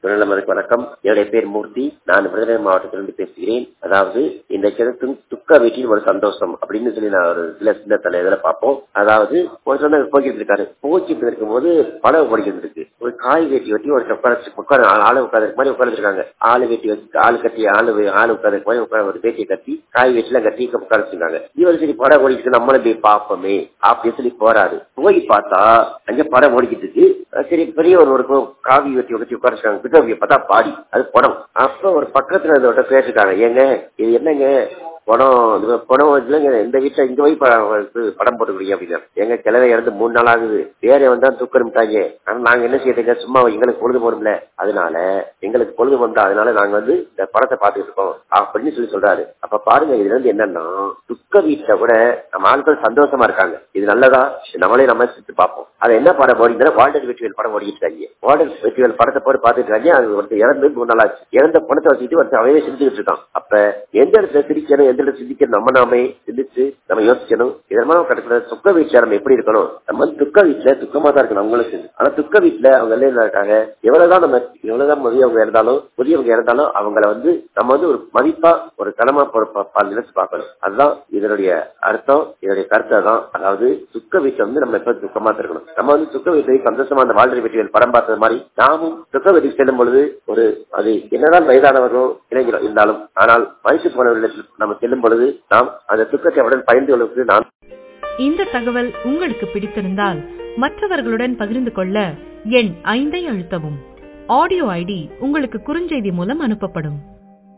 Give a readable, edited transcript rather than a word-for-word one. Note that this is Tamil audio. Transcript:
நமக்கு வணக்கம். என்னுடைய பேர் மூர்த்தி. நான் விருதுநகர் மாவட்டத்திலிருந்து பேசுகிறேன். அதாவது இந்த கிணத்து துக்க வீட்டில் ஒரு சந்தோஷம் அப்படின்னு சொல்லி நான் ஒரு சின்ன தலையில பார்ப்போம். அதாவது ஒரு சொன்ன போய்கிட்டு இருக்காரு. போய்கிட்டு இருக்கும் போது படம் ஓடிக்கிட்டு இருக்கு. ஒரு காய் வெட்டி வெட்டி ஒரு உட்கார ஆளு உட்காந்து மாதிரி உட்காந்துருக்காங்க. ஆளு வெட்டி வச்சு ஆளு கட்டி ஆளு உட்காந்து மாதிரி ஒரு பேட்டியை கட்டி காய் வெட்டிலாம் கட்டி உட்கார வச்சிருக்காங்க. இவர் சரி படம் ஓடிக்கிட்டு நம்மளும் போய் பார்ப்போமே அப்படின்னு சொல்லி போறாரு. போய் பார்த்தா அங்க படம் ஓடிக்கிட்டு இருக்கு. சரி பெரிய ஒரு காவி வெட்டி வச்சு உட்காந்துருக்காங்க. பார்த்தா பாடி அது படம். அப்ப ஒரு பக்கத்துல இருந்தவட்ட பேசிருக்காங்க, ஏங்க இது என்னங்க படம் வச்சுலங்க இந்த வீட்டுல இங்க போய் படம் போட்டுக்கிறீங்க அப்படின்னா, எங்க கிழவை இறந்து 3 நாள் ஆகுது, வேற வந்தா தூக்கிட்டாங்க. ஆனா நாங்க என்ன செய்யறீங்க, சும்மா எங்களுக்கு பொழுது போடும்ல, அதனால எங்களுக்கு பொழுது போண்டா, அதனால நாங்க இந்த படத்தை பார்த்துட்டு இருக்கோம் அப்படின்னு சொல்லி சொல்றாரு. அப்ப பாருங்க, இதுல இருந்து என்னன்னா துக்க வீட்டுல கூட நம்ம ஆட்கள் சந்தோஷமா இருக்காங்க. இது நல்லதா, நம்மளே நம்ம சிரிச்சு பார்ப்போம். அது என்ன படம் ஓடினா வால்டர் வெற்றிவேல் படம் ஓடிட்டு இருக்காங்க. வால்டர் வெற்றிவேல் படத்தை போட்டு பார்த்துட்டு இருக்காங்க. அது ஒருத்தர் இறந்து 3 நாள் ஆச்சு. இறந்த பணத்தை வச்சுட்டு ஒருத்தர் அவையே சிரிச்சுக்கிட்டு இருக்கான். அப்ப எந்த இடத்துல சிரிக்கணும், எந்த இடத்துல சிரிக்கணும், நாமே சிந்திச்சு நம்ம யோசிக்கணும். இதெல்லாம் கிடைக்கிற துக்க வீட்டுல நம்ம எப்படி இருக்கணும், நம்ம துக்க வீட்டுல துக்கமா தான் இருக்கணும் அவங்களுக்கு. ஆனா துக்க வீட்டுல அவங்க எல்லாம் இருக்காங்க, எவ்வளவுதான் முதியவங்க இருந்தாலும் அவங்கள நம்ம ஒரு மதிப்பா ஒரு கனமா நினைச்சு பார்க்கணும். அதுதான் இதனுடைய அர்த்தம், இதனுடைய கருத்து தான். அதாவது துக்க வீட்டை நம்ம எப்ப துக்கமா இருக்கணும். நம்ம துக்க வீட்டை சந்தோஷமா அந்த வாழ்க்கை வெற்றிகள் படம் பார்த்தது மாதிரி நாமும் துக்க வீட்டுக்கு செல்லும் பொழுது அது என்னதான் வயதானவர்களும் இளைஞரும் இருந்தாலும், ஆனால் வயசு போனவர்களிடத்தில் நம்ம செல்லும் பொழுது நாம் அந்த துக்கத்தை உடன் பகிர்ந்து கொள்வதற்கு நான். இந்த தகவல் உங்களுக்கு பிடித்திருந்தால் மற்றவர்களுடன் பகிர்ந்து கொள்ள எண் 5 அழுத்தவும். ஆடியோ ஐடி உங்களுக்கு குறுஞ்செய்தி மூலம் அனுப்பப்படும்.